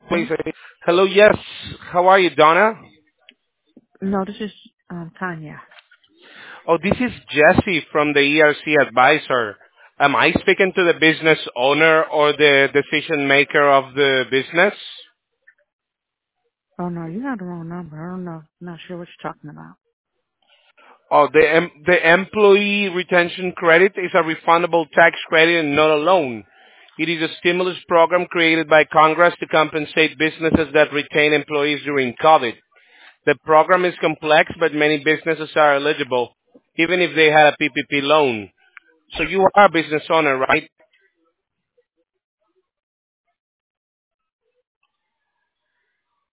Please. Hello? Hello, yes. How are you, Donna? No, this is Tanya. Oh, this is Jesse from the ERC Advisor. Am I speaking to the business owner or the decision maker of the business? Oh no, you got the wrong number. I don't know. Not sure what you're talking about. Oh, the employee retention credit is a refundable tax credit and not a loan. It is a stimulus program created by Congress to compensate businesses that retain employees during COVID. The program is complex, but many businesses are eligible, even if they had a PPP loan. So you are a business owner, right?